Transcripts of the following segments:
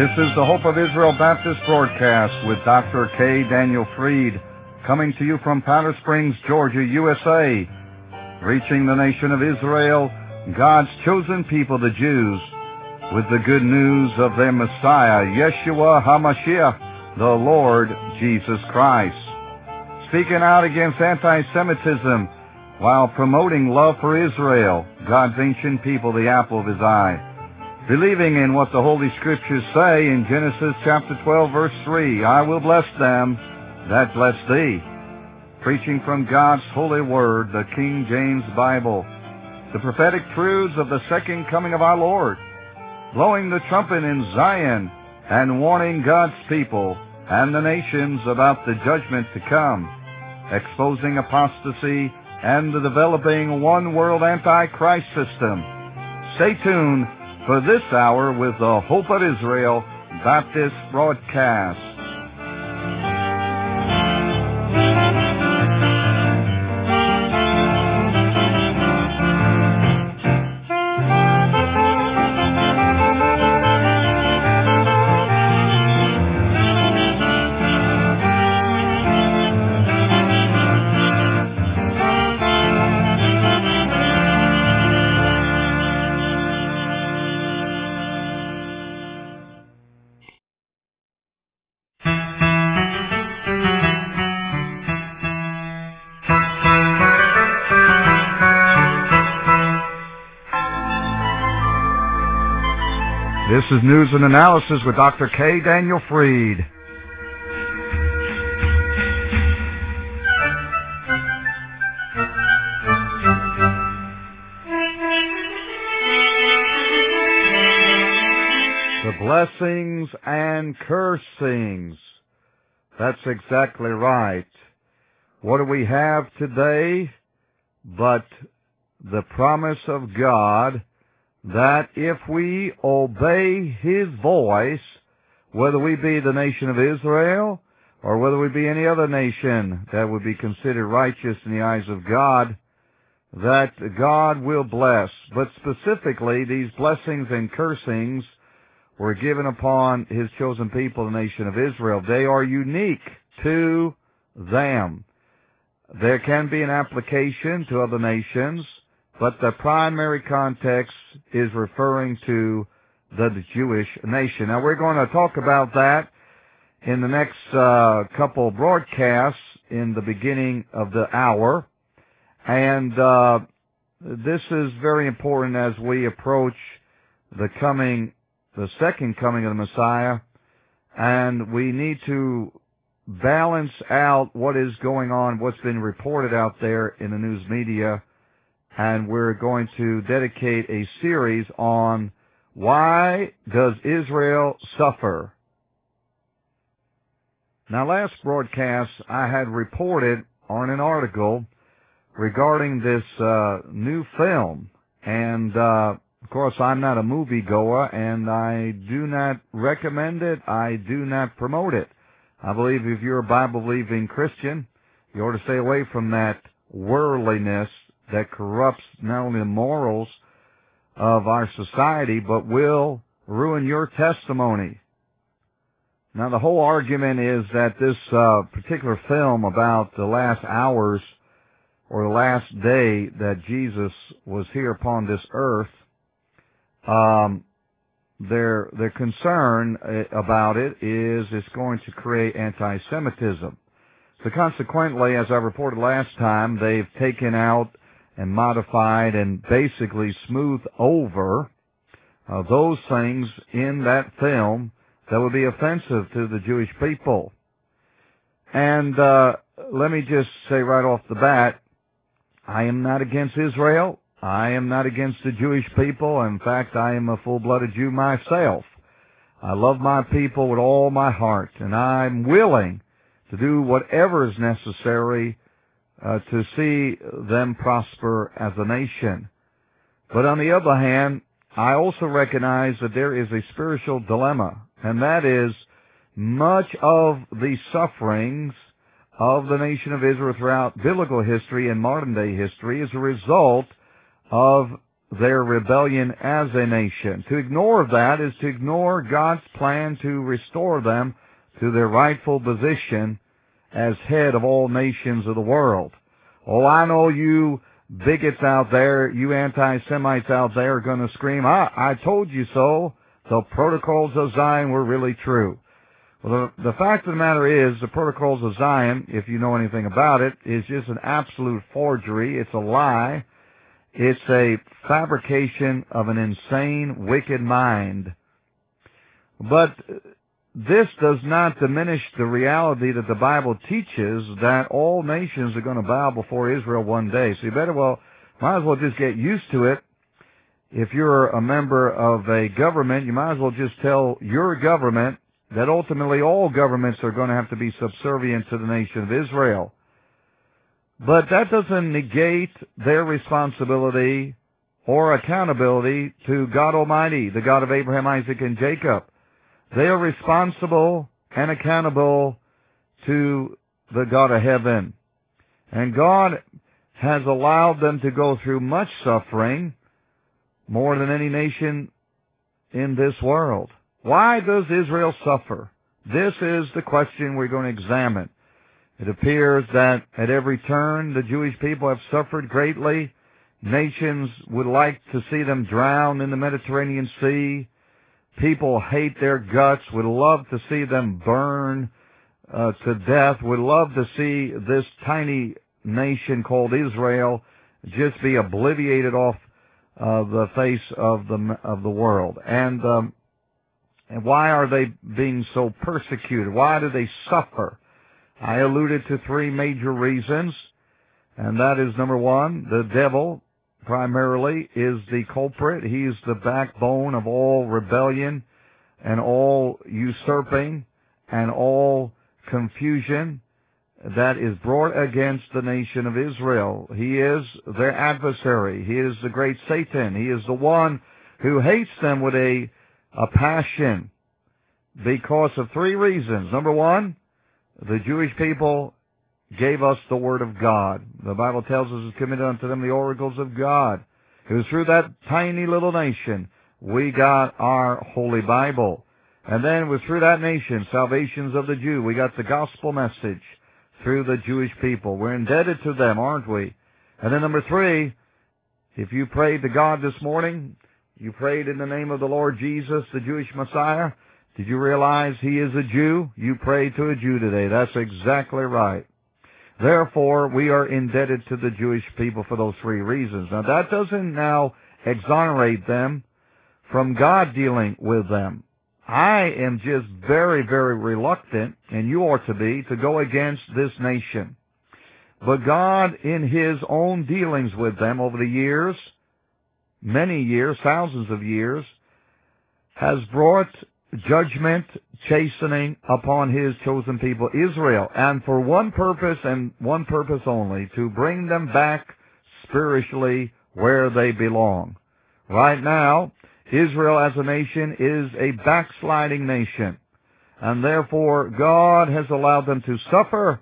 This is the Hope of Israel Baptist broadcast with Dr. K. Daniel Fried, coming to you from Powder Springs, Georgia, USA, reaching the nation of Israel, God's chosen people, the Jews, with the good news of their Messiah, Yeshua HaMashiach, the Lord Jesus Christ. Speaking out against anti-Semitism while promoting love for Israel, God's ancient people, the apple of his eye. Believing in what the Holy Scriptures say in Genesis chapter 12, verse 3, I will bless them that bless thee. Preaching from God's holy word, the King James Bible, the prophetic truths of the second coming of our Lord, blowing the trumpet in Zion and warning God's people and the nations about the judgment to come, exposing apostasy and the developing one-world antichrist system. Stay tuned for this hour with the Hope of Israel Baptist broadcast. This is News and Analysis with Dr. K. Daniel Fried. The blessings and cursings. That's exactly right. What do we have today but the promise of God that if we obey his voice, whether we be the nation of Israel or whether we be any other nation that would be considered righteous in the eyes of God, that God will bless. But specifically, these blessings and cursings were given upon his chosen people, the nation of Israel. They are unique to them. There can be an application to other nations, but the primary context is referring to the Jewish nation. Now, we're going to talk about that in the next couple broadcasts in the beginning of the hour. And this is very important as we approach the second coming of the Messiah. And we need to balance out what is going on, what's been reported out there in the news media. And we're going to dedicate a series on why does Israel suffer? Now, last broadcast, I had reported on an article regarding this new film. And, of course, I'm not a moviegoer, and I do not recommend it. I do not promote it. I believe if you're a Bible-believing Christian, you ought to stay away from that worldliness that corrupts not only the morals of our society, but will ruin your testimony. Now, the whole argument is that this particular film about the last hours or the last day that Jesus was here upon this earth, their concern about it is it's going to create anti-Semitism. So consequently, as I reported last time, they've taken out and modified and basically smoothed over those things in that film that would be offensive to the Jewish people. And let me just say right off the bat, I am not against Israel. I am not against the Jewish people. In fact, I am a full-blooded Jew myself. I love my people with all my heart, and I'm willing to do whatever is necessary to see them prosper as a nation. But on the other hand, I also recognize that there is a spiritual dilemma, and that is much of the sufferings of the nation of Israel throughout biblical history and modern-day history is a result of their rebellion as a nation. To ignore that is to ignore God's plan to restore them to their rightful position as head of all nations of the world. Oh, I know you bigots out there, you anti-Semites out there are going to scream, I told you so. The protocols of Zion were really true. Well, the fact of the matter is, the protocols of Zion, if you know anything about it, is just an absolute forgery. It's a lie. It's a fabrication of an insane, wicked mind. But this does not diminish the reality that the Bible teaches that all nations are going to bow before Israel one day. So you might as well just get used to it. If you're a member of a government, you might as well just tell your government that ultimately all governments are going to have to be subservient to the nation of Israel. But that doesn't negate their responsibility or accountability to God Almighty, the God of Abraham, Isaac, and Jacob. They are responsible and accountable to the God of heaven. And God has allowed them to go through much suffering, more than any nation in this world. Why does Israel suffer? This is the question we're going to examine. It appears that at every turn the Jewish people have suffered greatly. Nations would like to see them drown in the Mediterranean Sea. People hate their guts, would love to see them burn to death, would love to see this tiny nation called Israel just be obliterated off the face of the world. And why are they being so persecuted? Why do they suffer? I alluded to three major reasons, and that is, number one, the devil primarily is the culprit. He is the backbone of all rebellion and all usurping and all confusion that is brought against the nation of Israel. He is their adversary. He is the great Satan. He is the one who hates them with a passion because of three reasons. Number one, the Jewish people gave us the Word of God. The Bible tells us it's committed unto them the oracles of God. It was through that tiny little nation we got our Holy Bible. And then it was through that nation, salvations of the Jew, we got the gospel message through the Jewish people. We're indebted to them, aren't we? And then number three, if you prayed to God this morning, you prayed in the name of the Lord Jesus, the Jewish Messiah, did you realize He is a Jew? You prayed to a Jew today. That's exactly right. Therefore, we are indebted to the Jewish people for those three reasons. Now, that doesn't now exonerate them from God dealing with them. I am just very, very reluctant, and you ought to be, to go against this nation. But God, in His own dealings with them over the years, many years, thousands of years, has brought judgment, chastening upon His chosen people, Israel, and for one purpose and one purpose only, to bring them back spiritually where they belong. Right now, Israel as a nation is a backsliding nation, and therefore God has allowed them to suffer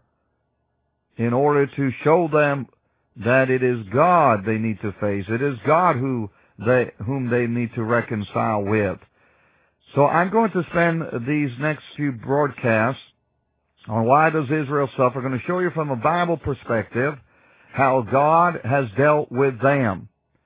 in order to show them that it is God they need to face. It is God whom they need to reconcile with. So I'm going to spend these next few broadcasts on why does Israel suffer. I'm going to show you from a Bible perspective how God has dealt with them,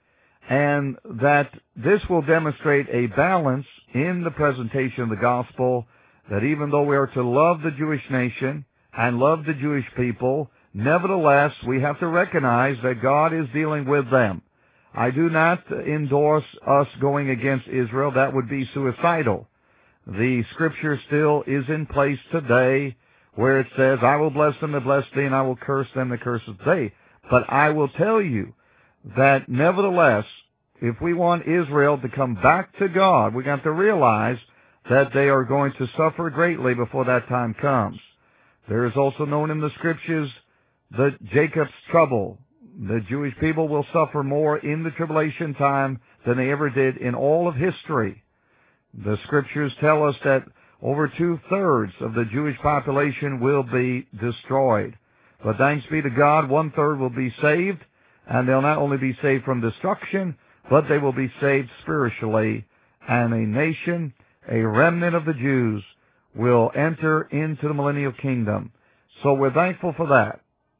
and that this will demonstrate a balance in the presentation of the gospel, that even though we are to love the Jewish nation and love the Jewish people, nevertheless we have to recognize that God is dealing with them. I do not endorse us going against Israel. That would be suicidal. The scripture still is in place today where it says, I will bless them that bless thee, and I will curse them that curseth thee. But I will tell you that nevertheless, if we want Israel to come back to God, we got to realize that they are going to suffer greatly before that time comes. There is also known in the scriptures that Jacob's trouble. The Jewish people will suffer more in the tribulation time than they ever did in all of history. The scriptures tell us that over 2/3 of the Jewish population will be destroyed. But thanks be to God, 1/3 will be saved, and they'll not only be saved from destruction, but they will be saved spiritually, and a nation, a remnant of the Jews, will enter into the millennial kingdom. So we're thankful for that.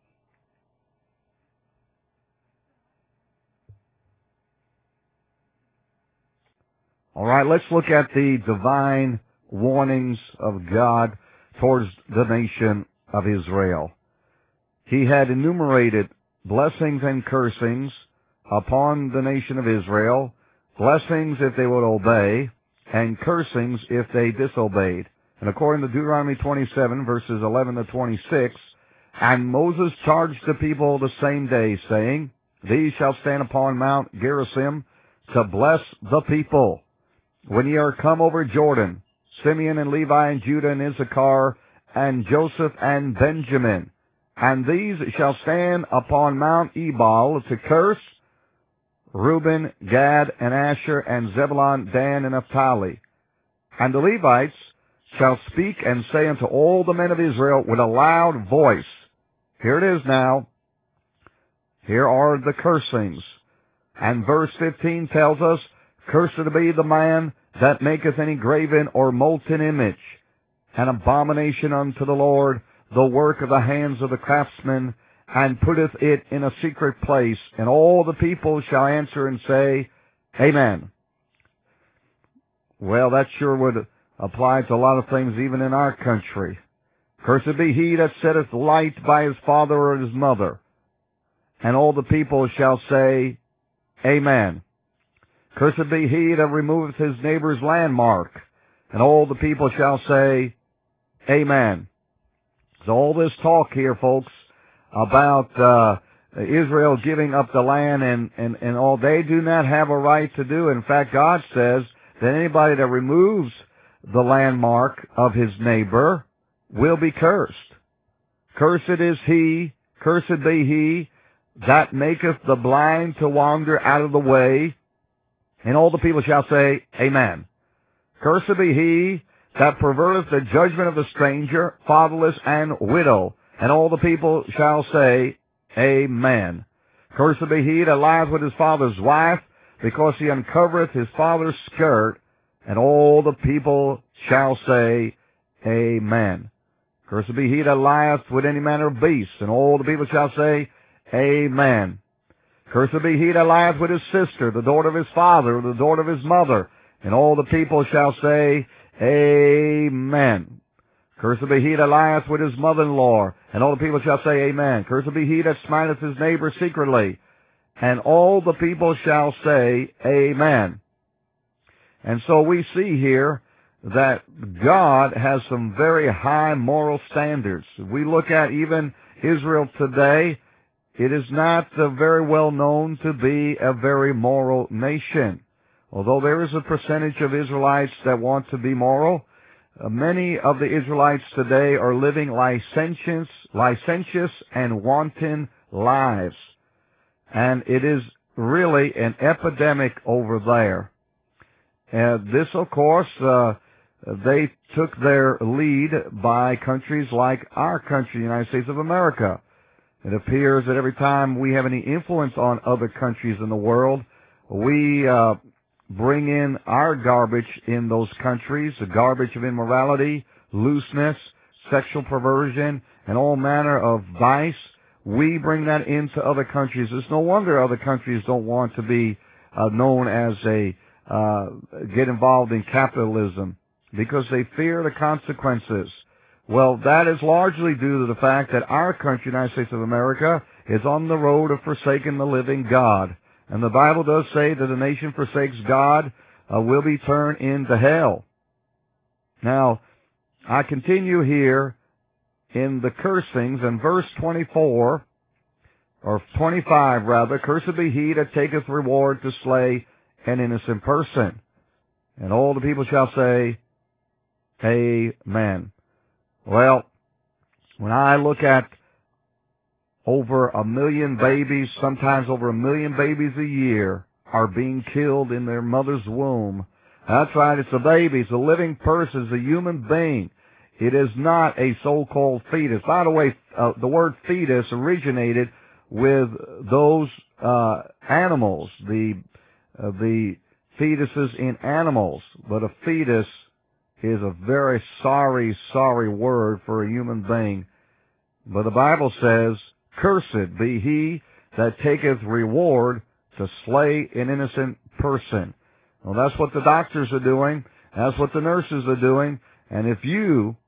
All right, let's look at the divine warnings of God towards the nation of Israel. He had enumerated blessings and cursings upon the nation of Israel, blessings if they would obey, and cursings if they disobeyed. And according to Deuteronomy 27, verses 11 to 26, and Moses charged the people the same day, saying, These shall stand upon Mount Gerizim to bless the people. When ye are come over Jordan, Simeon and Levi and Judah and Issachar and Joseph and Benjamin, and these shall stand upon Mount Ebal to curse Reuben, Gad, and Asher, and Zebulun, Dan, and Naphtali. And the Levites shall speak and say unto all the men of Israel with a loud voice. Here it is now. Here are the cursings. And verse 15 tells us, Cursed be the man that maketh any graven or molten image, an abomination unto the Lord, the work of the hands of the craftsman, and putteth it in a secret place. And all the people shall answer and say, Amen. Well, that sure would apply to a lot of things even in our country. Cursed be he that setteth light by his father or his mother. And all the people shall say, Amen. Cursed be he that removeth his neighbor's landmark. And all the people shall say, Amen. So all this talk here, folks, about Israel giving up the land and all, they do not have a right to do. In fact, God says that anybody that removes the landmark of his neighbor will be cursed. Cursed is he, cursed be he, that maketh the blind to wander out of the way. And all the people shall say, Amen. Cursed be he that perverteth the judgment of the stranger, fatherless, and widow. And all the people shall say, Amen. Cursed be he that lieth with his father's wife, because he uncovereth his father's skirt. And all the people shall say, Amen. Cursed be he that lieth with any manner of beast. And all the people shall say, Amen. Cursed be he that lieth with his sister, the daughter of his father, or the daughter of his mother. And all the people shall say, Amen. Cursed be he that lieth with his mother-in-law. And all the people shall say, Amen. Cursed be he that smiteth his neighbor secretly. And all the people shall say, Amen. And so we see here that God has some very high moral standards. We look at even Israel today. It is not very well known to be a very moral nation. Although there is a percentage of Israelites that want to be moral, many of the Israelites today are living licentious and wanton lives. And it is really an epidemic over there. This, of course, they took their lead by countries like our country, the United States of America. It appears that every time we have any influence on other countries in the world, we bring in our garbage in those countries, the garbage of immorality, looseness, sexual perversion, and all manner of vice. We bring that into other countries. It's no wonder other countries don't want to be known as get involved in capitalism, because they fear the consequences. Well, that is largely due to the fact that our country, United States of America, is on the road of forsaking the living God. And the Bible does say that a nation forsakes God will be turned into hell. Now, I continue here in the cursings in verse 24, or 25 rather, Cursed be he that taketh reward to slay an innocent person. And all the people shall say, Amen. Well, when I look at over 1 million babies, sometimes over 1 million babies a year are being killed in their mother's womb. That's right, it's a baby, it's a living person, it's a human being. It is not a so-called fetus. By the way, the word fetus originated with those animals, the the fetuses in animals, but a fetus is a very sorry, sorry word for a human being. But the Bible says, "Cursed be he that taketh reward to slay an innocent person." Well, that's what the doctors are doing. That's what the nurses are doing. And if you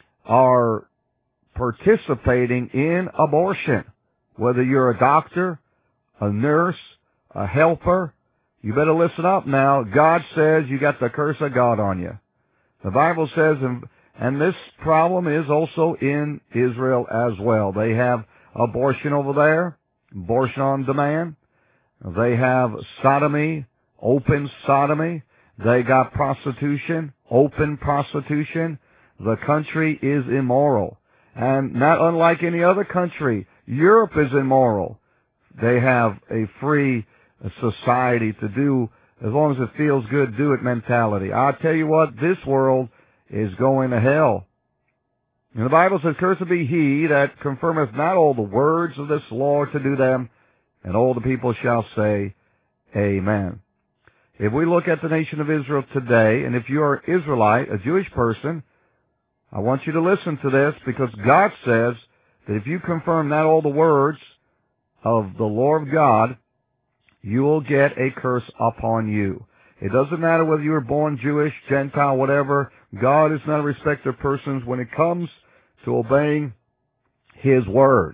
are participating in abortion, whether you're a doctor, a nurse, a helper, you better listen up now. God says you got the curse of God on you. The Bible says, and this problem is also in Israel as well. They have abortion over there, abortion on demand. They have sodomy, open sodomy. They got prostitution, open prostitution. The country is immoral. And not unlike any other country, Europe is immoral. They have a free society to do, as long as it feels good, do it mentality. I'll tell you what, this world is going to hell. And the Bible says, "Cursed be he that confirmeth not all the words of this law to do them," and all the people shall say, Amen. If we look at the nation of Israel today, and if you are an Israelite, a Jewish person, I want you to listen to this, because God says that if you confirm not all the words of the law of God, you will get a curse upon you. It doesn't matter whether you were born Jewish, Gentile, whatever. God is not a respecter of persons when it comes to obeying His Word.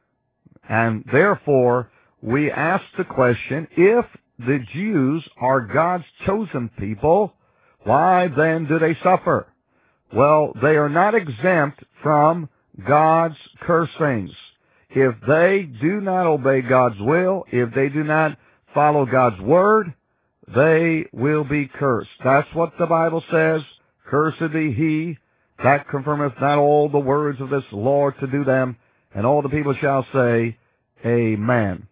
And therefore, we ask the question, if the Jews are God's chosen people, why then do they suffer? Well, they are not exempt from God's cursings. If they do not obey God's will, if they do not follow God's word, they will be cursed. That's what the Bible says. "Cursed be he that confirmeth not all the words of this law to do them," and all the people shall say, Amen.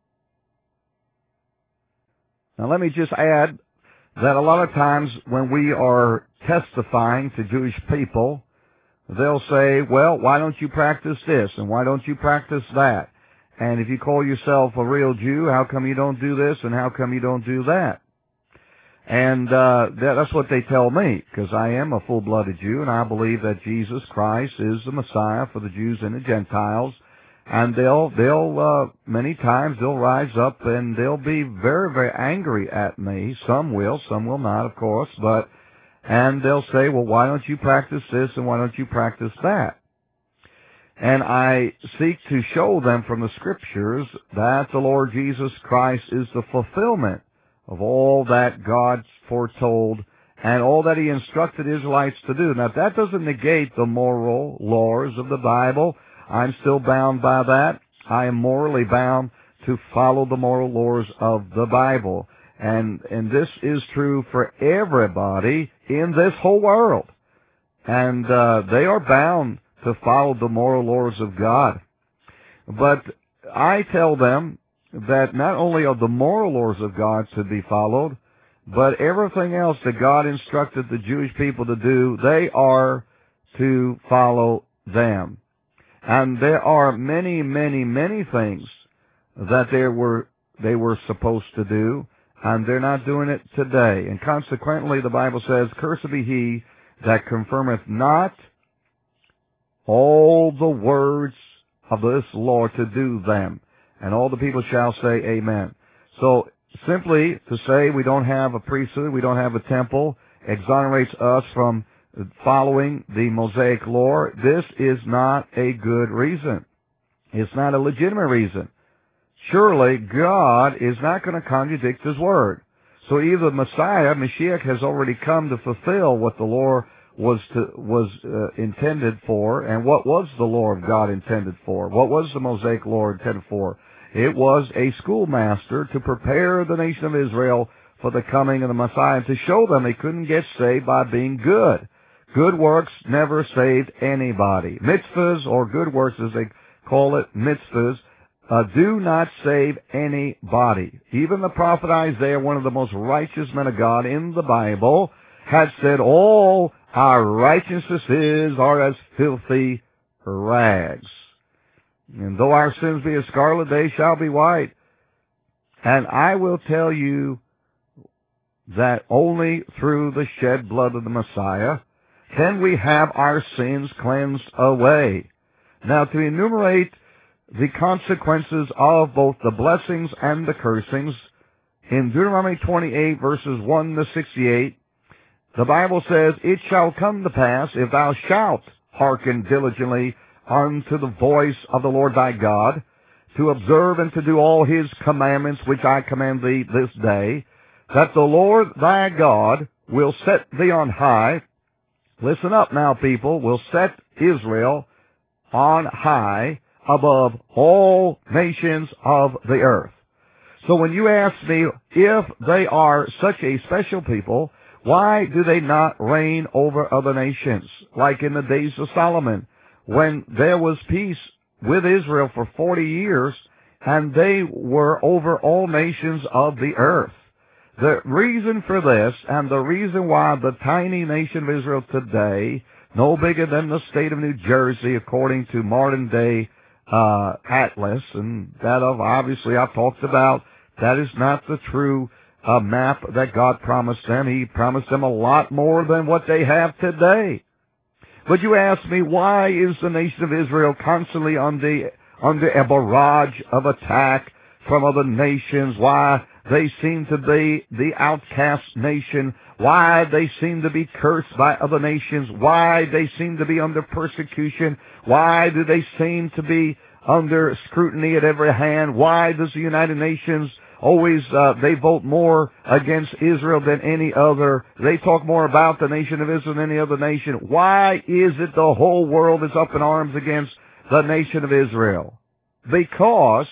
Now let me just add that a lot of times when we are testifying to Jewish people, they'll say, "Well, why don't you practice this, and why don't you practice that? And if you call yourself a real Jew, how come you don't do this, and how come you don't do that?" And that's what they tell me, because I am a full-blooded Jew, and I believe that Jesus Christ is the Messiah for the Jews and the Gentiles. And they'll many times they'll rise up and they'll be very, very angry at me. Some will not, of course, and they'll say, "Well, why don't you practice this, and why don't you practice that?" And I seek to show them from the Scriptures that the Lord Jesus Christ is the fulfillment of all that God foretold and all that He instructed Israelites to do. Now, that doesn't negate the moral laws of the Bible. I'm still bound by that. I am morally bound to follow the moral laws of the Bible. And this is true for everybody in this whole world. And they are bound to follow the moral laws of God. But I tell them that not only are the moral laws of God to be followed, but everything else that God instructed the Jewish people to do, they are to follow them. And there are many, many, many things that they were supposed to do, and they're not doing it today. And consequently, the Bible says, "Cursed be he that confirmeth not all the words of this law to do them." And all the people shall say, Amen. So simply to say we don't have a priesthood, we don't have a temple, exonerates us from following the Mosaic law. This is not a good reason. It's not a legitimate reason. Surely God is not going to contradict His word. So either Messiah, Mashiach, has already come to fulfill what the law was intended for. And what was the law of God intended for? What was the Mosaic law intended for? It was a schoolmaster to prepare the nation of Israel for the coming of the Messiah, to show them they couldn't get saved by being good. Good works never saved anybody. Mitzvahs, or good works as they call it, mitzvahs, do not save anybody. Even the prophet Isaiah, one of the most righteous men of God in the Bible, had said, "All our righteousnesses are as filthy rags. And though our sins be as scarlet, they shall be white." And I will tell you that only through the shed blood of the Messiah can we have our sins cleansed away. Now, to enumerate the consequences of both the blessings and the cursings, in Deuteronomy 28, verses 1 to 68, the Bible says, "It shall come to pass, if thou shalt hearken diligently unto the voice of the Lord thy God, to observe and to do all his commandments which I command thee this day, that the Lord thy God will set thee on high." Listen up now, people. "Will set Israel on high above all nations of the earth." So when you ask me, if they are such a special people, why do they not reign over other nations, like in the days of Solomon, when there was peace with Israel for 40 years, and they were over all nations of the earth? The reason for this, and the reason why the tiny nation of Israel today, no bigger than the state of New Jersey, according to modern day atlas, and that of, obviously, I've talked about, that is not the true map that God promised them. He promised them a lot more than what they have today. But you ask me, why is the nation of Israel constantly under a barrage of attack from other nations? Why they seem to be the outcast nation? Why they seem to be cursed by other nations? Why they seem to be under persecution? Why do they seem to be under scrutiny at every hand? Why does the United Nations always, they vote more against Israel than any other? They talk more about the nation of Israel than any other nation. Why is it the whole world is up in arms against the nation of Israel? Because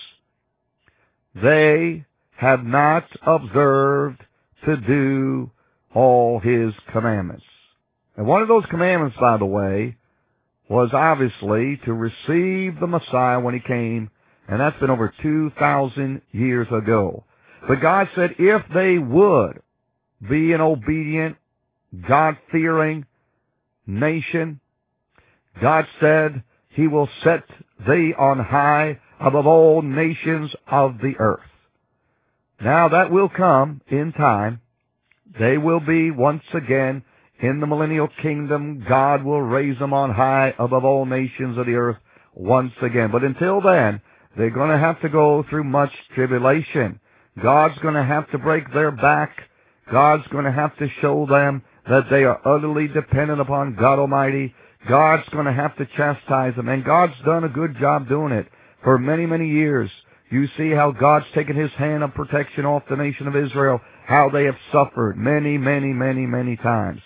they have not observed to do all his commandments. And one of those commandments, by the way, was obviously to receive the Messiah when he came, and that's been over 2,000 years ago. But God said if they would be an obedient, God-fearing nation, God said he will set thee on high above all nations of the earth. Now that will come in time. They will be once again in the millennial kingdom. God will raise them on high above all nations of the earth once again. But until then, they're going to have to go through much tribulation. God's going to have to break their back. God's going to have to show them that they are utterly dependent upon God Almighty. God's going to have to chastise them. And God's done a good job doing it for many, many years. You see how God's taken his hand of protection off the nation of Israel, how they have suffered many, many, many, many times.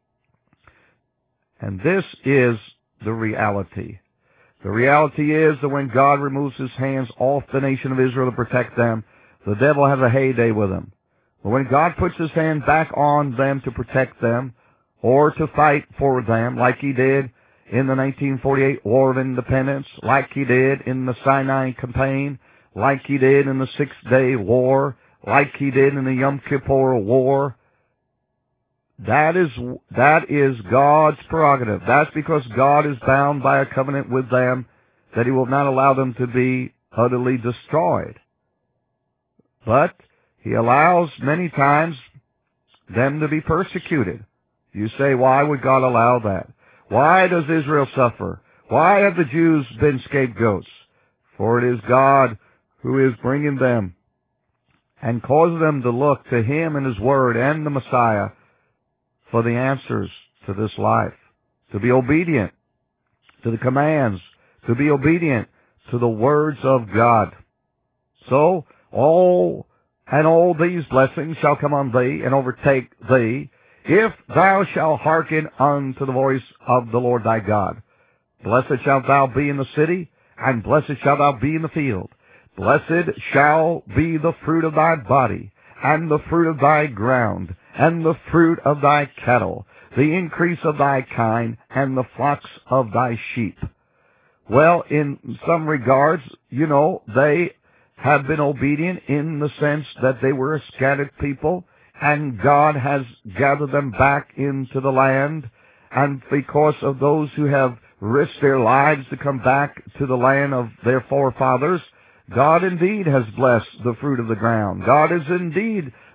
And this is the reality. The reality is that when God removes his hands off the nation of Israel to protect them, the devil has a heyday with them. But when God puts his hand back on them to protect them, or to fight for them, like he did in the 1948 War of Independence, like he did in the Sinai Campaign, like he did in the Six-Day War, like he did in the Yom Kippur War, that is God's prerogative. That's because God is bound by a covenant with them that he will not allow them to be utterly destroyed. But he allows many times them to be persecuted. You say, why would God allow that? Why does Israel suffer? Why have the Jews been scapegoats? For it is God who is bringing them and causing them to look to him and his word and the Messiah for the answers to this life, to be obedient to the commands, to be obedient to the words of God. So all these blessings shall come on thee and overtake thee, if thou shalt hearken unto the voice of the Lord thy God. Blessed shalt thou be in the city, and blessed shalt thou be in the field. Blessed shall be the fruit of thy body, and the fruit of thy ground, and the fruit of thy cattle, the increase of thy kind, and the flocks of thy sheep. Well, in some regards, they have been obedient in the sense that they were a scattered people, and God has gathered them back into the land. And because of those who have risked their lives to come back to the land of their forefathers, God indeed has blessed the fruit of the ground. God has indeed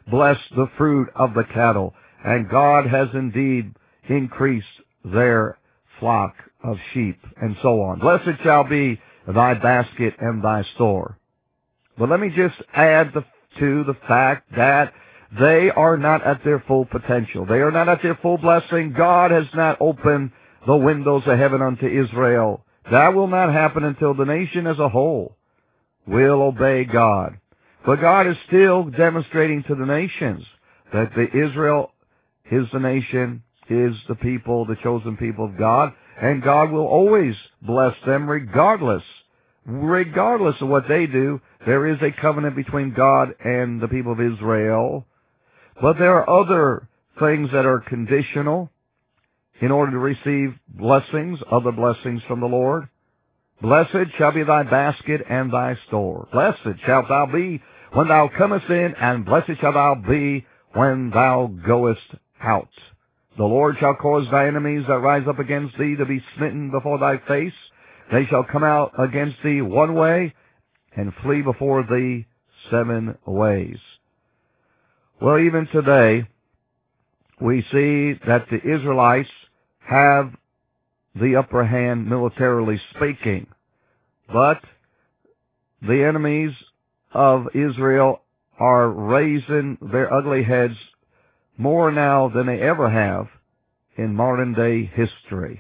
blessed the fruit of the cattle, and God has indeed increased their flock of sheep, and so on. Blessed shall be thy basket and thy store. But let me just add to the fact that they are not at their full potential. They are not at their full blessing. God has not opened the windows of heaven unto Israel. That will not happen until the nation as a whole will obey God. But God is still demonstrating to the nations that Israel is the nation, is the people, the chosen people of God, and God will always bless them regardless. Regardless of what they do, there is a covenant between God and the people of Israel. But there are other things that are conditional in order to receive blessings, other blessings from the Lord. Blessed shall be thy basket and thy store. Blessed shalt thou be when thou comest in, and blessed shalt thou be when thou goest out. The Lord shall cause thy enemies that rise up against thee to be smitten before thy face. They shall come out against thee one way, and flee before thee 7 ways. Well, even today, we see that the Israelites have the upper hand militarily speaking. But the enemies of Israel are raising their ugly heads more now than they ever have in modern day history.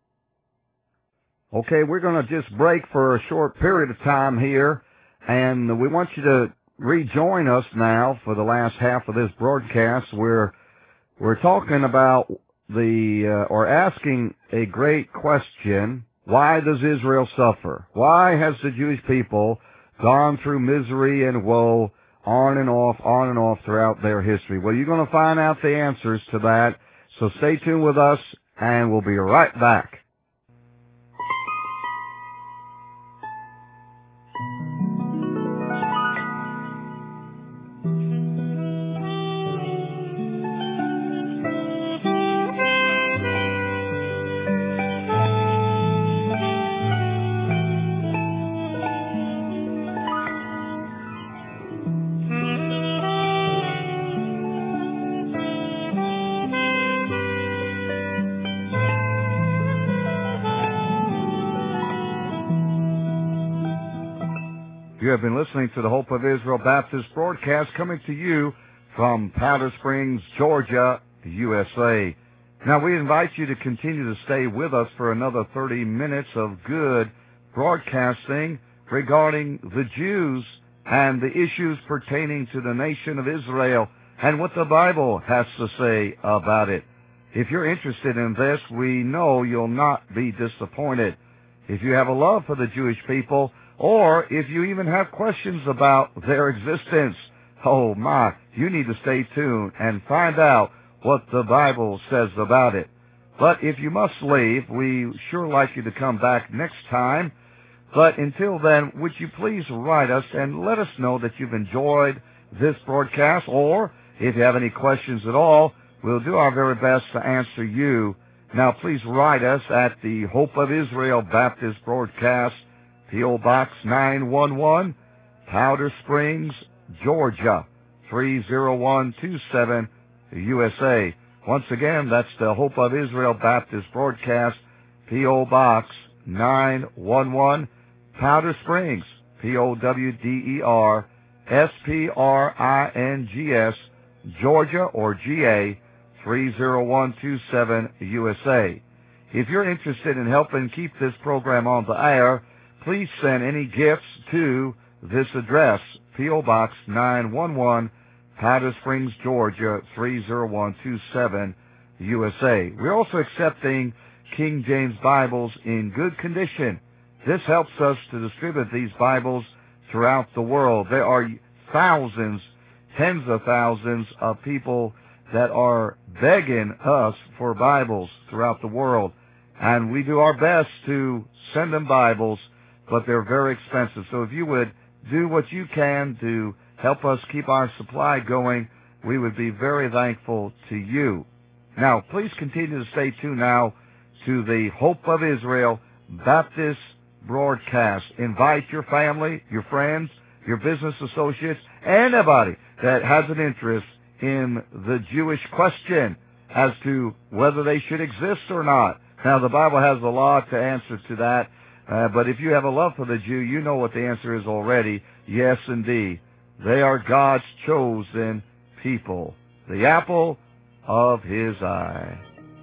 Okay, we're going to just break for a short period of time here, and we want you to rejoin us now for the last half of this broadcast. We're talking about or asking a great question: why does Israel suffer? Why has the Jewish people gone through misery and woe on and off throughout their history? Well, you're going to find out the answers to that, so stay tuned with us, and we'll be right back. You have been listening to the Hope of Israel Baptist broadcast coming to you from Powder Springs, Georgia, USA. Now, we invite you to continue to stay with us for another 30 minutes of good broadcasting regarding the Jews and the issues pertaining to the nation of Israel and what the Bible has to say about it. If you're interested in this, we know you'll not be disappointed. If you have a love for the Jewish people, or if you even have questions about their existence, oh my, you need to stay tuned and find out what the Bible says about it. But if you must leave, we sure like you to come back next time. But until then, would you please write us and let us know that you've enjoyed this broadcast, or if you have any questions at all, we'll do our very best to answer you. Now, please write us at the Hope of Israel Baptist Broadcast, P.O. Box 911, Powder Springs, Georgia, 30127, USA. Once again, that's the Hope of Israel Baptist Broadcast, P.O. Box 911, Powder Springs, POWDER, Georgia, or GA, 30127, USA. If you're interested in helping keep this program on the air, please send any gifts to this address, P.O. Box 911, Powder Springs, Georgia, 30127, USA. We're also accepting King James Bibles in good condition. This helps us to distribute these Bibles throughout the world. There are thousands, tens of thousands of people that are begging us for Bibles throughout the world. And we do our best to send them Bibles, but they're very expensive. So if you would do what you can to help us keep our supply going, we would be very thankful to you. Now, please continue to stay tuned now to the Hope of Israel Baptist broadcast. Invite your family, your friends, your business associates, anybody that has an interest in the Jewish question as to whether they should exist or not. Now, the Bible has a lot to answer to that, but if you have a love for the Jew, you know what the answer is already. Yes, indeed. They are God's chosen people, the apple of His eye.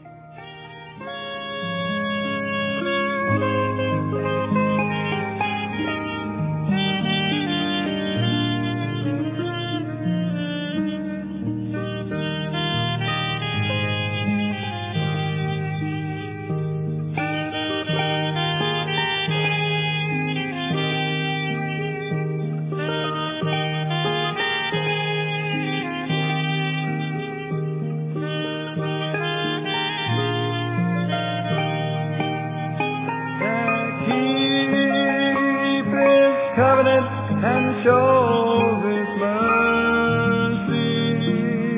And show His mercy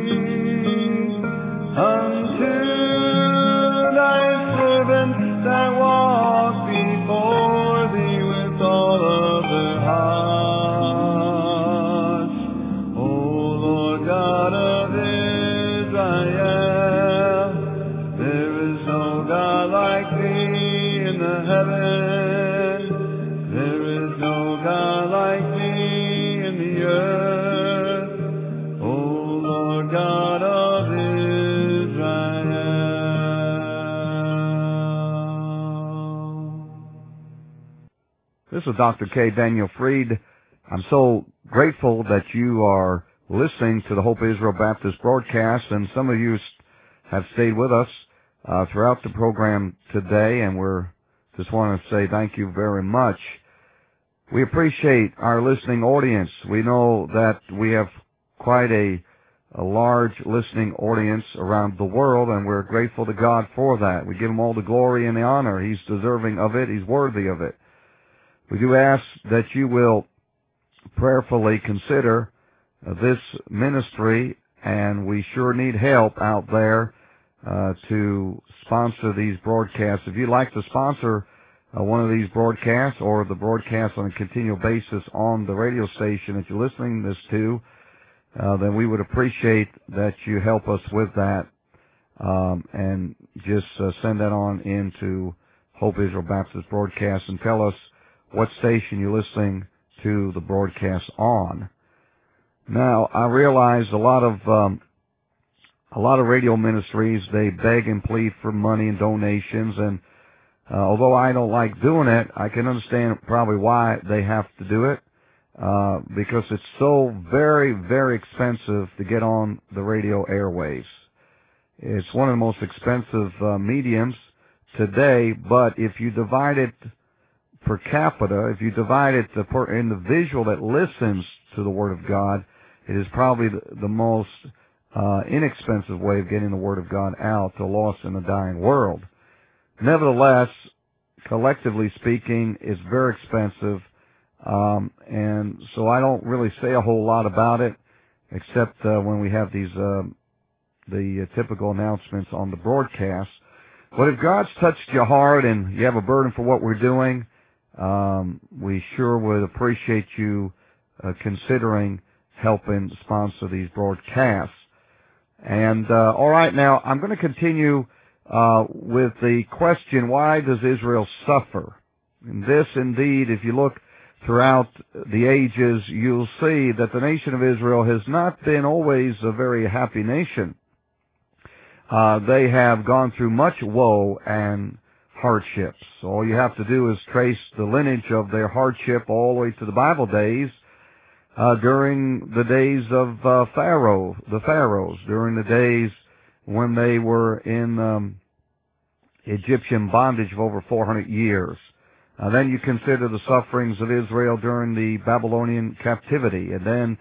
unto Thy servants that walk before Thee with all of their hearts. O Lord God of Israel, there is no God like Thee in the heavens. There is no God like Thee in the earth, O Lord God of Israel. This is Dr. K. Daniel Fried. I'm so grateful that you are listening to the Hope Israel Baptist broadcast, and some of you have stayed with us throughout the program today, and we're just want to say thank you very much. We appreciate our listening audience. We know that we have quite a large listening audience around the world, and we're grateful to God for that. We give Him all the glory and the honor. He's deserving of it. He's worthy of it. We do ask that you will prayerfully consider this ministry, and we sure need help out there to sponsor these broadcasts. If you'd like to sponsor one of these broadcasts or the broadcast on a continual basis on the radio station that you're listening to this to, then we would appreciate that you help us with that, and just send that on into Hope Israel Baptist broadcast and tell us what station you're listening to the broadcast on. Now, I realize a lot of radio ministries, they beg and plead for money and donations, and although I don't like doing it, I can understand probably why they have to do it, because it's so very, very expensive to get on the radio airwaves. It's one of the most expensive mediums today, but if you divide it per capita, if you divide it per individual that listens to the Word of God, it is probably the most inexpensive way of getting the Word of God out to a lost and a dying world. Nevertheless, collectively speaking, it's very expensive, and so I don't really say a whole lot about it, except when we have these the typical announcements on the broadcast. But if God's touched your heart and you have a burden for what we're doing, we sure would appreciate you considering helping sponsor these broadcasts. And all right, now I'm going to continue with the question, why does Israel suffer? And this, indeed, if you look throughout the ages, you'll see that the nation of Israel has not been always a very happy nation. They have gone through much woe and hardships. All you have to do is trace the lineage of their hardship all the way to the Bible days, during the days of the pharaohs, during the days when they were in Egyptian bondage of over 400 years. Then you consider the sufferings of Israel during the Babylonian captivity, and then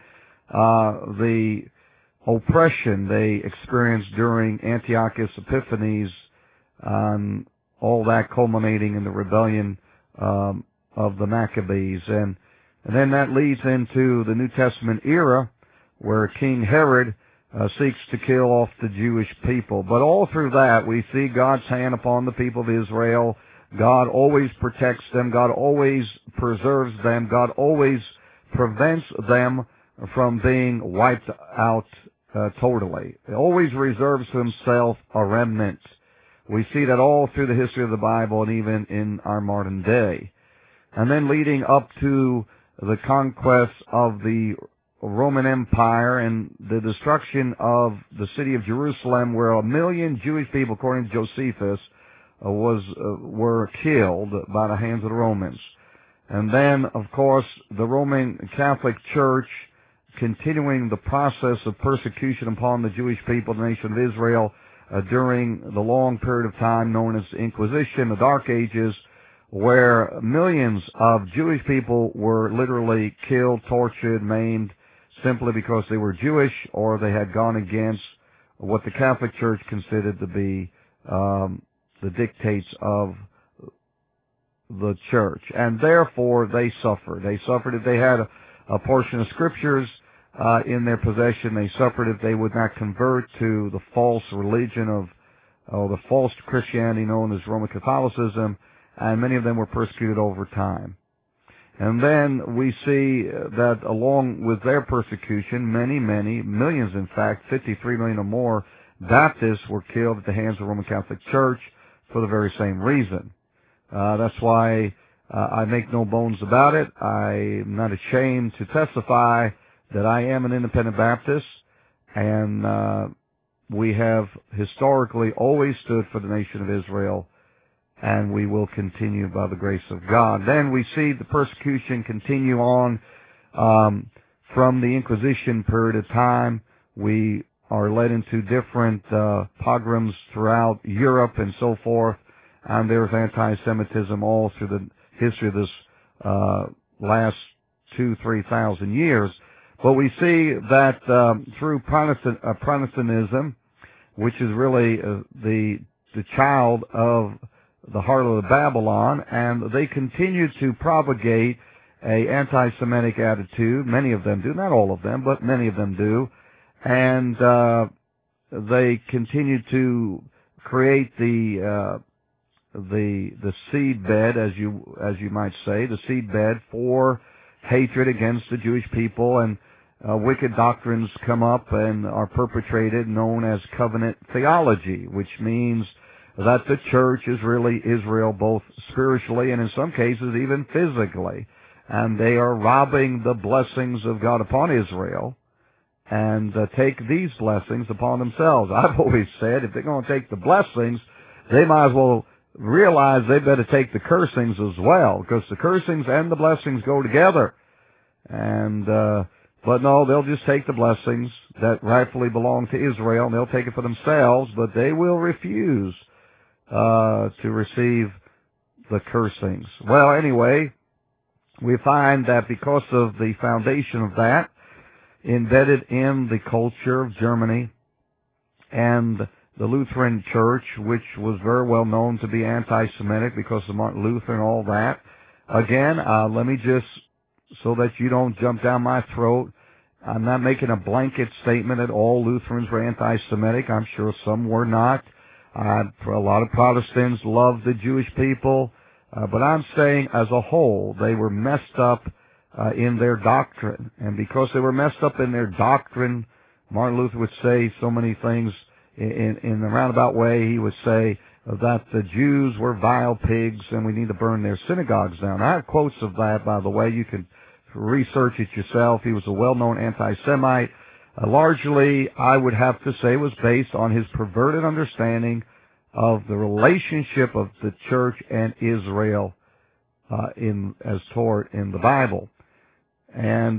the oppression they experienced during Antiochus Epiphanes, all that culminating in the rebellion of the Maccabees. And then that leads into the New Testament era, where King Herod seeks to kill off the Jewish people. But all through that, we see God's hand upon the people of Israel. God always protects them. God always preserves them. God always prevents them from being wiped out totally. He always reserves to himself a remnant. We see that all through the history of the Bible and even in our modern day. And then leading up to the conquest of the Roman Empire and the destruction of the city of Jerusalem, where 1 million Jewish people, according to Josephus, were killed by the hands of the Romans. And then, of course, the Roman Catholic Church continuing the process of persecution upon the Jewish people, the nation of Israel, during the long period of time known as the Inquisition, the Dark Ages, where millions of Jewish people were literally killed, tortured, maimed, simply because they were Jewish or they had gone against what the Catholic Church considered to be the dictates of the church. And therefore they suffered. They suffered if they had a portion of scriptures in their possession. They suffered if they would not convert to the false religion of the false Christianity known as Roman Catholicism, and many of them were persecuted over time. And then we see that along with their persecution, many, millions in fact, 53 million or more Baptists were killed at the hands of the Roman Catholic Church for the very same reason. That's why I make no bones about it. I'm not ashamed to testify that I am an independent Baptist, and we have historically always stood for the nation of Israel, and we will continue by the grace of God. Then we see the persecution continue on from the Inquisition period of time. We are led into different pogroms throughout Europe and so forth, and there's anti-Semitism all through the history of this last 2,000-3,000 years. But we see that through Protestantism, which is really the child of the harlot of Babylon, and they continue to propagate a anti-Semitic attitude. Many of them do, not all of them, but many of them do, and they continue to create the seedbed, as you might say, the seedbed for hatred against the Jewish people, and wicked doctrines come up and are perpetrated known as covenant theology, which means that the church is really Israel, both spiritually and in some cases even physically. And they are robbing the blessings of God upon Israel and take these blessings upon themselves. I've always said if they're going to take the blessings, they might as well realize they better take the cursings as well, because the cursings and the blessings go together. And but no, they'll just take the blessings that rightfully belong to Israel, and they'll take it for themselves, but they will refuse to receive the cursings. Well, anyway, we find that because of the foundation of that, embedded in the culture of Germany and the Lutheran Church, which was very well known to be anti-Semitic because of Martin Luther and all that. Again, let me just, so that you don't jump down my throat, I'm not making a blanket statement that all Lutherans were anti-Semitic. I'm sure some were not. A lot of Protestants loved the Jewish people, but I'm saying as a whole, they were messed up in their doctrine. And because they were messed up in their doctrine, Martin Luther would say so many things in a roundabout way. He would say that the Jews were vile pigs and we need to burn their synagogues down. I have quotes of that, by the way. You can research it yourself. He was a well-known anti-Semite. Largely, I would have to say, was based on his perverted understanding of the relationship of the church and Israel as taught in the Bible. And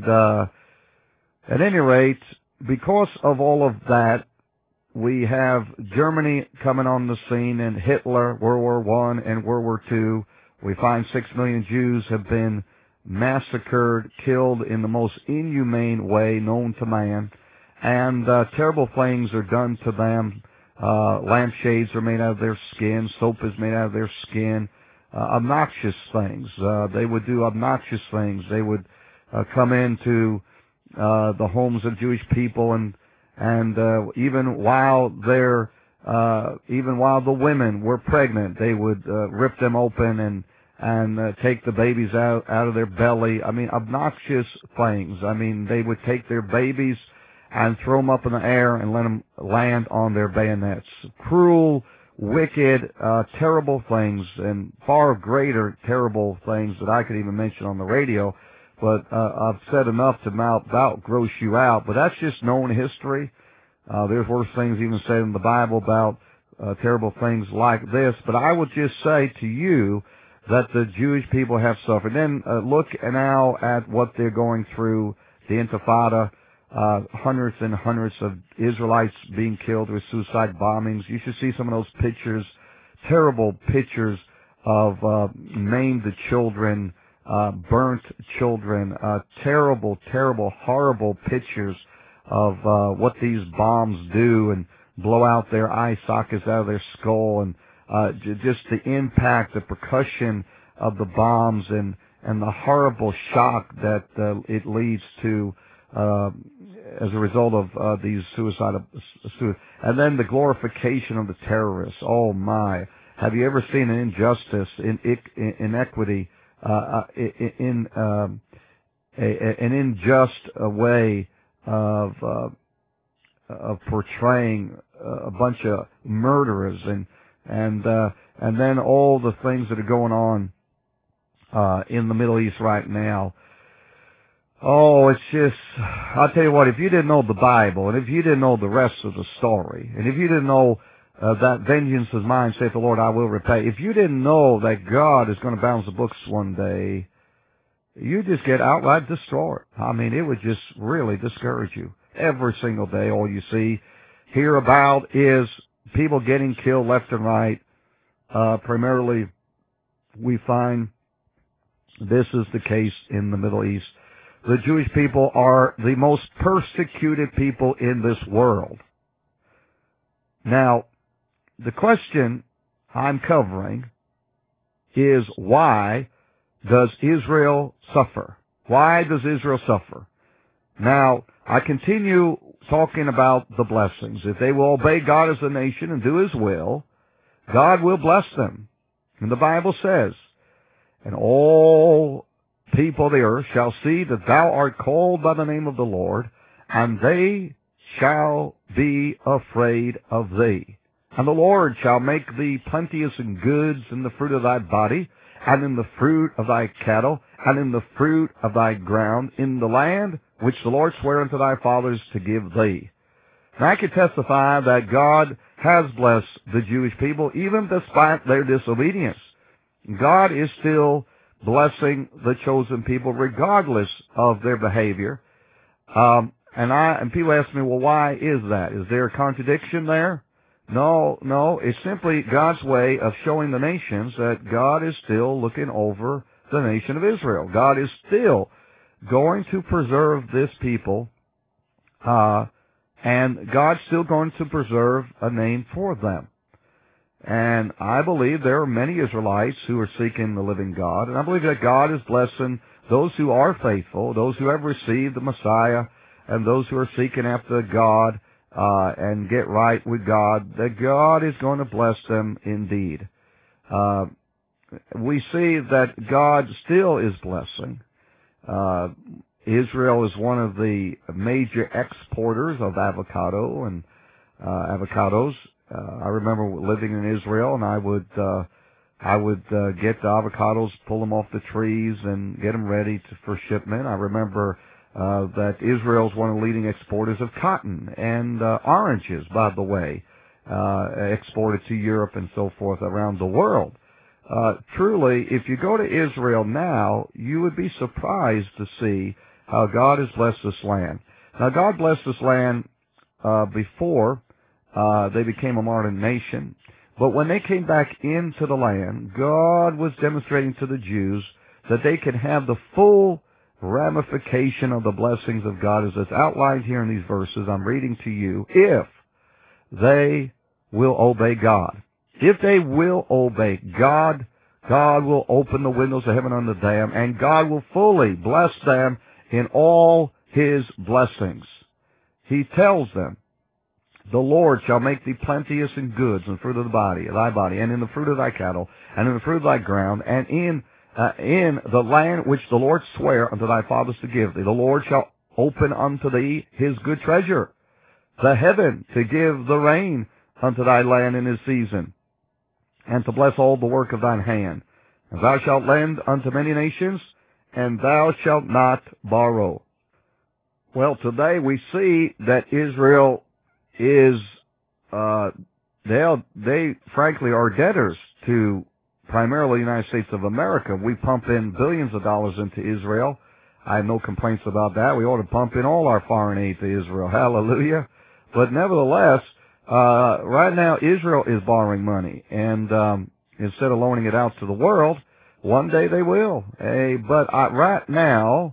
at any rate, because of all of that, we have Germany coming on the scene, and Hitler, World War I and World War II. We find 6 million Jews have been massacred, killed in the most inhumane way known to man, and terrible things are done to them. Lampshades are made out of their skin, soap is made out of their skin, obnoxious things. They would do obnoxious things. They would come into the homes of Jewish people, and even while the women were pregnant, they would rip them open and take the babies out of their belly. I mean, obnoxious things. I mean, they would take their babies and throw them up in the air and let them land on their bayonets. Cruel, wicked, terrible things, and far greater terrible things that I could even mention on the radio. But I've said enough to about gross you out. But that's just known history. There's worse things even said in the Bible about terrible things like this. But I would just say to you that the Jewish people have suffered. Then look now at what they're going through, the Intifada. Hundreds and hundreds of Israelites being killed with suicide bombings. You should see some of those pictures, terrible pictures of maimed children, burnt children, terrible, terrible, horrible pictures of what these bombs do and blow out their eye sockets out of their skull, and just the impact, the percussion of the bombs, and the horrible shock that it leads to as a result of these suicide, and then the glorification of the terrorists. Oh my! Have you ever seen an injustice, inequity, in an unjust way of portraying a bunch of murderers, and then all the things that are going on in the Middle East right now? Oh, it's just, I'll tell you what, if you didn't know the Bible, and if you didn't know the rest of the story, and if you didn't know that vengeance is mine, saith the Lord, I will repay, if you didn't know that God is going to balance the books one day, you just get outright destroyed. I mean, it would just really discourage you. Every single day, all you hear about is people getting killed left and right. Primarily, we find this is the case in the Middle East. The Jewish people are the most persecuted people in this world. Now, the question I'm covering is, why does Israel suffer? Why does Israel suffer? Now, I continue talking about the blessings. If they will obey God as a nation and do His will, God will bless them. And the Bible says, and all people of the earth shall see that thou art called by the name of the Lord, and they shall be afraid of thee. And the Lord shall make thee plenteous in goods, in the fruit of thy body, and in the fruit of thy cattle, and in the fruit of thy ground, in the land which the Lord sware unto thy fathers to give thee. And I can testify that God has blessed the Jewish people, even despite their disobedience. God is still blessing the chosen people regardless of their behavior. And people ask me, well, why is that? Is there a contradiction there? No, it's simply God's way of showing the nations that God is still looking over the nation of Israel. God is still going to preserve this people, and God's still going to preserve a name for them. And I believe there are many Israelites who are seeking the living God, and I believe that God is blessing those who are faithful, those who have received the Messiah, and those who are seeking after God and get right with God, that God is going to bless them indeed. We see that God still is blessing. Israel is one of the major exporters of avocado and avocados. I remember living in Israel, and I would get the avocados, pull them off the trees, and get them ready for shipment. I remember that Israel is one of the leading exporters of cotton and oranges, by the way, exported to Europe and so forth around the world. Truly, if you go to Israel now, you would be surprised to see how God has blessed this land. Now, God blessed this land before they became a modern nation. But when they came back into the land, God was demonstrating to the Jews that they could have the full ramification of the blessings of God as it's outlined here in these verses I'm reading to you, if they will obey God. If they will obey God, God will open the windows of heaven unto them, and God will fully bless them in all His blessings. He tells them The Lord shall make thee plenteous in goods, and fruit of thy body, and in the fruit of thy cattle, and in the fruit of thy ground, and in the land which the Lord sware unto thy fathers to give thee. The Lord shall open unto thee his good treasure, the heaven, to give the rain unto thy land in his season, and to bless all the work of thine hand. And thou shalt lend unto many nations, and thou shalt not borrow. Well, today we see that Israel is, they frankly are debtors to primarily the United States of America. We pump in billions of dollars into Israel. I have no complaints about that. We ought to pump in all our foreign aid to Israel. Hallelujah. But nevertheless, right now Israel is borrowing money, and instead of loaning it out to the world, one day they will. But right now,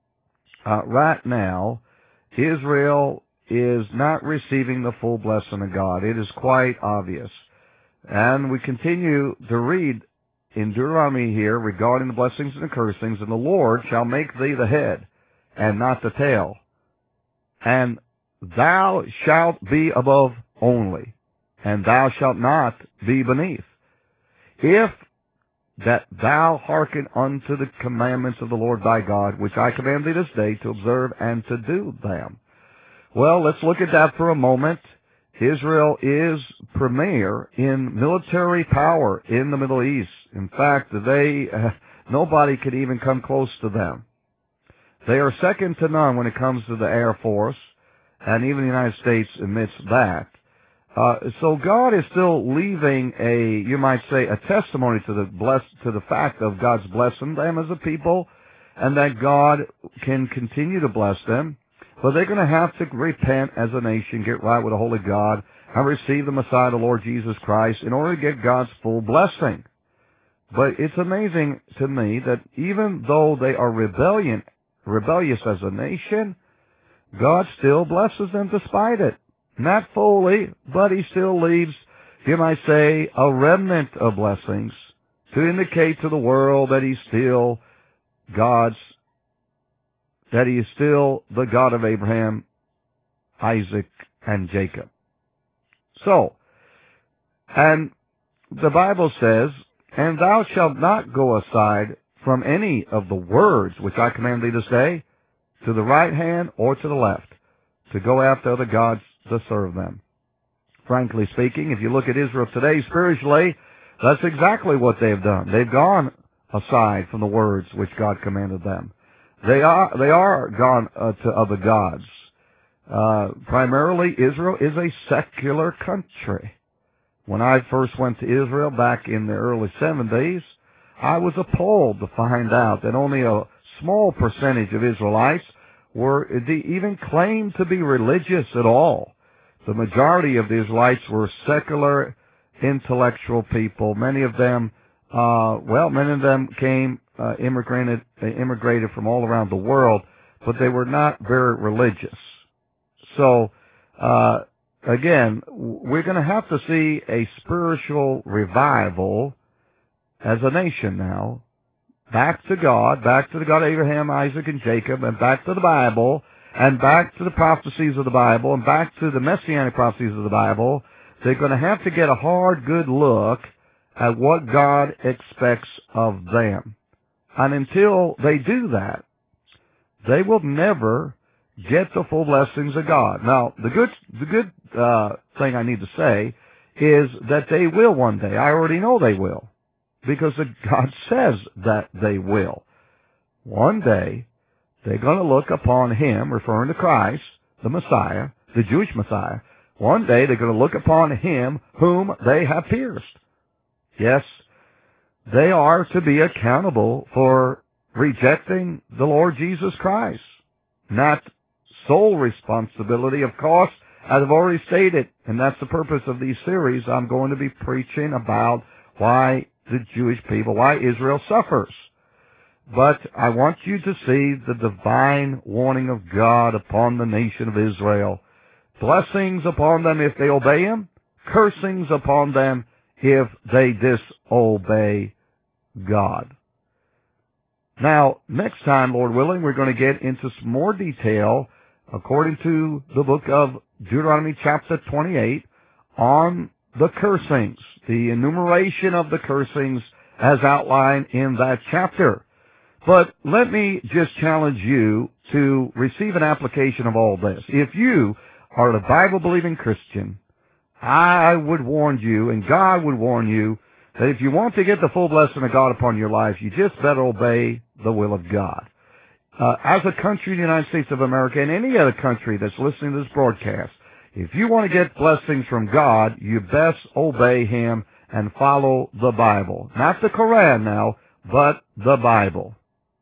Israel is not receiving the full blessing of God. It is quite obvious. And we continue to read in Deuteronomy here regarding the blessings and the cursings, and the Lord shall make thee the head and not the tail, and thou shalt be above only, and thou shalt not be beneath, if that thou hearken unto the commandments of the Lord thy God, which I command thee this day to observe and to do them. Well, let's look at that for a moment. Israel is premier in military power in the Middle East. In fact, nobody could even come close to them. They are second to none when it comes to the Air Force, and even the United States admits that. So God is still leaving you might say, a testimony to the fact of God's blessing them as a people, and that God can continue to bless them. But they're going to have to repent as a nation, get right with the Holy God, and receive the Messiah, the Lord Jesus Christ, in order to get God's full blessing. But it's amazing to me that even though they are rebellious as a nation, God still blesses them despite it. Not fully, but he still leaves, you might say, a remnant of blessings to indicate to the world that he's still the God of Abraham, Isaac, and Jacob. So, and the Bible says, and thou shalt not go aside from any of the words which I command thee this day, to the right hand or to the left, to go after other gods to serve them. Frankly speaking, if you look at Israel today spiritually, that's exactly what they've done. They've gone aside from the words which God commanded them. They are gone to other gods. Primarily, Israel is a secular country. When I first went to Israel back in the early 70s, I was appalled to find out that only a small percentage of Israelites even claimed to be religious at all. The majority of the Israelites were secular, intellectual people. Many of them came immigrated from all around the world, but they were not very religious. So, again, we're going to have to see a spiritual revival as a nation now, back to God, back to the God of Abraham, Isaac, and Jacob, and back to the Bible, and back to the prophecies of the Bible, and back to the messianic prophecies of the Bible. They're going to have to get a hard, good look at what God expects of them. And until they do that, they will never get the full blessings of God. Now, the good thing I need to say is that they will one day. I already know they will, because God says that they will. One day, they're going to look upon him, referring to Christ, the Messiah, the Jewish Messiah. One day, they're going to look upon him whom they have pierced. Yes, they are to be accountable for rejecting the Lord Jesus Christ. Not sole responsibility, of course, as I've already stated, and that's the purpose of these series. I'm going to be preaching about why the Jewish people, why Israel suffers. But I want you to see the divine warning of God upon the nation of Israel. Blessings upon them if they obey him, cursings upon them if they disobey God. Now, next time, Lord willing, we're going to get into some more detail according to the book of Deuteronomy chapter 28 on the cursings, the enumeration of the cursings as outlined in that chapter. But let me just challenge you to receive an application of all this. If you are a Bible-believing Christian, I would warn you, and God would warn you, that if you want to get the full blessing of God upon your life, you just better obey the will of God. As a country, the United States of America, and any other country that's listening to this broadcast, if you want to get blessings from God, you best obey Him and follow the Bible. Not the Quran now, but the Bible.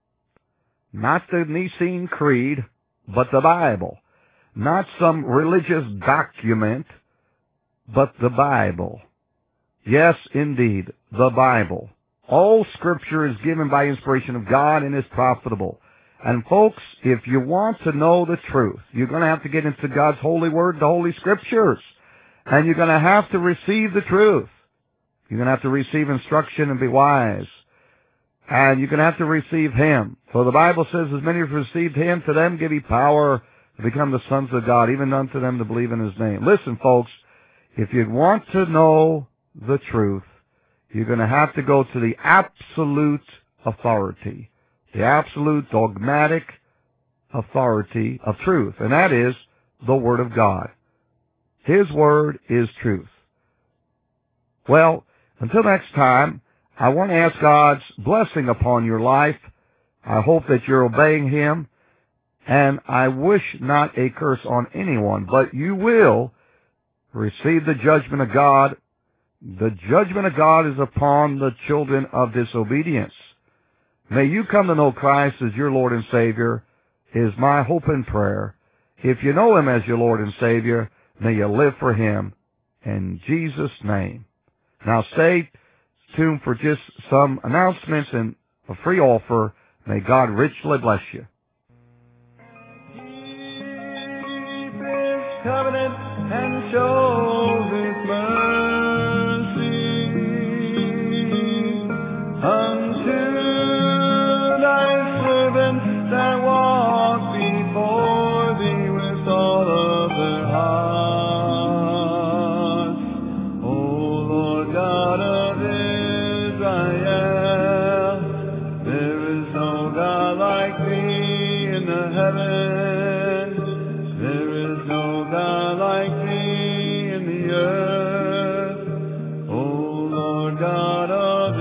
Not the Nicene Creed, but the Bible. Not some religious document, but the Bible. Yes, indeed, the Bible. All Scripture is given by inspiration of God and is profitable. And folks, if you want to know the truth, you're going to have to get into God's holy word, the Holy Scriptures. And you're going to have to receive the truth. You're going to have to receive instruction and be wise. And you're going to have to receive Him. For the Bible says, as many as received Him, to them give He power to become the sons of God, even unto them to believe in His name. Listen, folks, if you want to know the truth, you're going to have to go to the absolute authority, the absolute dogmatic authority of truth, and that is the Word of God. His Word is truth. Well, until next time, I want to ask God's blessing upon your life. I hope that you're obeying Him, and I wish not a curse on anyone, but you will receive the judgment of God. The judgment of God is upon the children of disobedience. May you come to know Christ as your Lord and Savior, is my hope and prayer. If you know Him as your Lord and Savior, may you live for Him in Jesus' name. Now stay tuned for just some announcements and a free offer. May God richly bless you. Keep His covenant and show His mercy unto thy servants that walk before thee with all of their hearts. O Lord God of Israel, there is no God like thee in the heavens. There is no God like thee in the earth. O Lord God of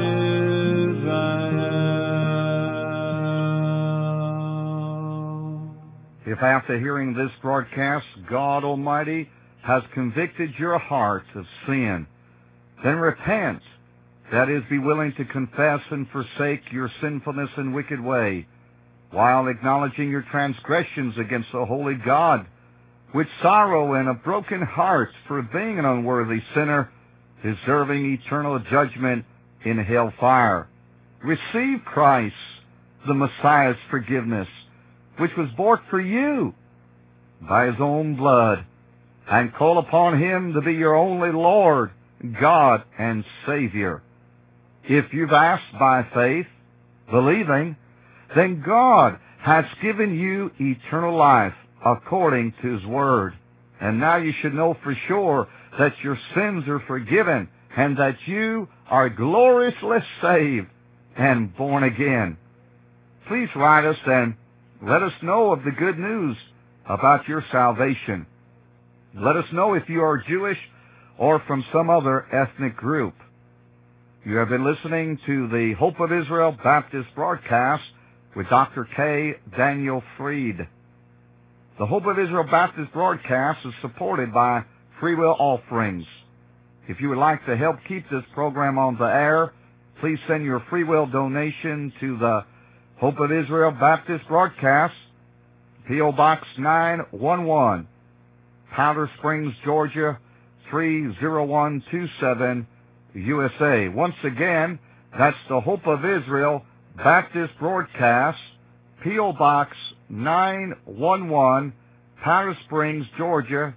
Israel. If after hearing this broadcast, God Almighty has convicted your heart of sin, then repent. That is, be willing to confess and forsake your sinfulness and wicked way, while acknowledging your transgressions against the holy God, with sorrow and a broken heart for being an unworthy sinner, deserving eternal judgment in hell fire. Receive Christ, the Messiah's forgiveness, which was bought for you by His own blood, and call upon Him to be your only Lord, God, and Savior. If you've asked by faith, believing, then God has given you eternal life according to His Word. And now you should know for sure that your sins are forgiven and that you are gloriously saved and born again. Please write us and let us know of the good news about your salvation. Let us know if you are Jewish or from some other ethnic group. You have been listening to the Hope of Israel Baptist broadcast with Dr. K. Daniel Fried. The Hope of Israel Baptist broadcast is supported by free will offerings. If you would like to help keep this program on the air, please send your free will donation to the Hope of Israel Baptist broadcast, P.O. Box 911, Powder Springs, Georgia, 30127, USA. Once again, that's the Hope of Israel Baptist broadcast, P.O. Box 911, Powder Springs, Georgia,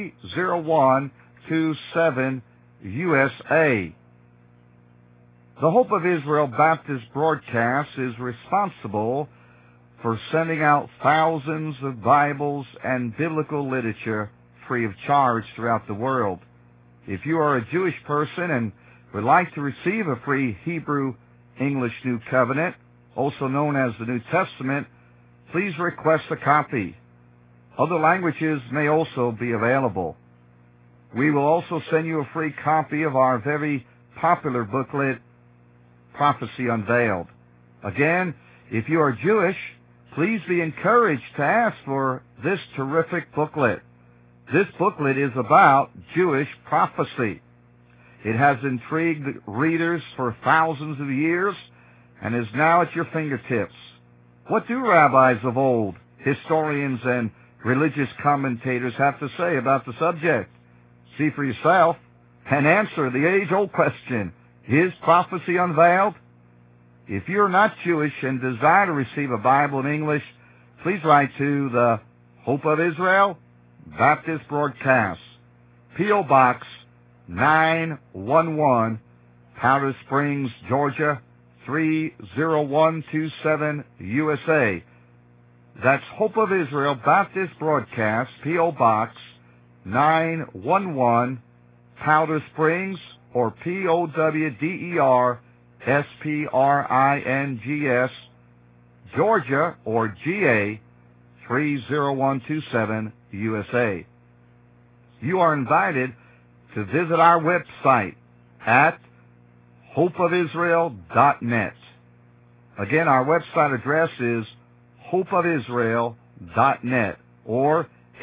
30127, USA. The Hope of Israel Baptist broadcast is responsible for sending out thousands of Bibles and biblical literature free of charge throughout the world. If you are a Jewish person and would like to receive a free Hebrew English New Covenant, also known as the New Testament, please request a copy. Other languages may also be available. We will also send you a free copy of our very popular booklet, Prophecy Unveiled. Again, if you are Jewish, please be encouraged to ask for this terrific booklet. This booklet is about Jewish prophecy. It has intrigued readers for thousands of years and is now at your fingertips. What do rabbis of old, historians, and religious commentators have to say about the subject? See for yourself and answer the age-old question, is prophecy unveiled? If you're not Jewish and desire to receive a Bible in English, please write to the Hope of Israel Baptist Broadcast, P.O. Box 911, Powder Springs, Georgia 30127, USA. That's Hope of Israel Baptist Broadcast, P.O. Box 911, Powder Springs, or POWDERSPRINGS, Georgia, or GA 30127, USA. You are invited to visit our website at hopeofisrael.net. Again, our website address is hopeofisrael.net, or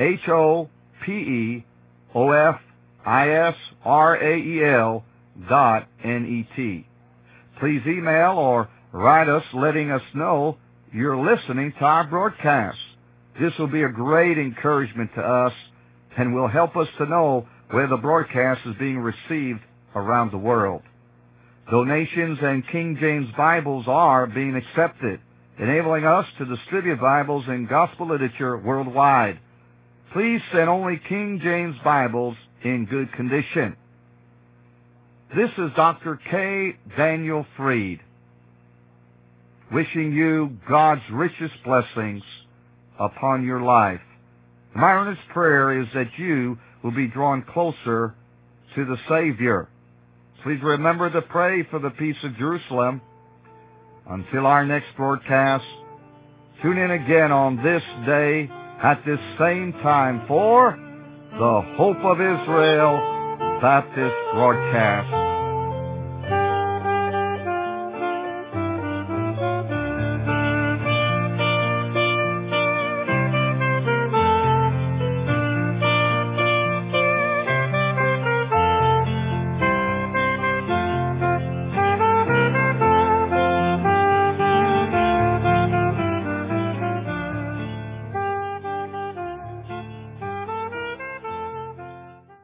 HOPEOFISRAEL.net. Please email or write us letting us know you're listening to our broadcast. This will be a great encouragement to us and will help us to know where the broadcast is being received around the world. Donations and King James Bibles are being accepted, enabling us to distribute Bibles and gospel literature worldwide. Please send only King James Bibles in good condition. This is Dr. K. Daniel Fried, wishing you God's richest blessings upon your life. My earnest prayer is that you will be drawn closer to the Savior. Please remember to pray for the peace of Jerusalem. Until our next broadcast, tune in again on this day at this same time for the Hope of Israel Baptist Broadcast.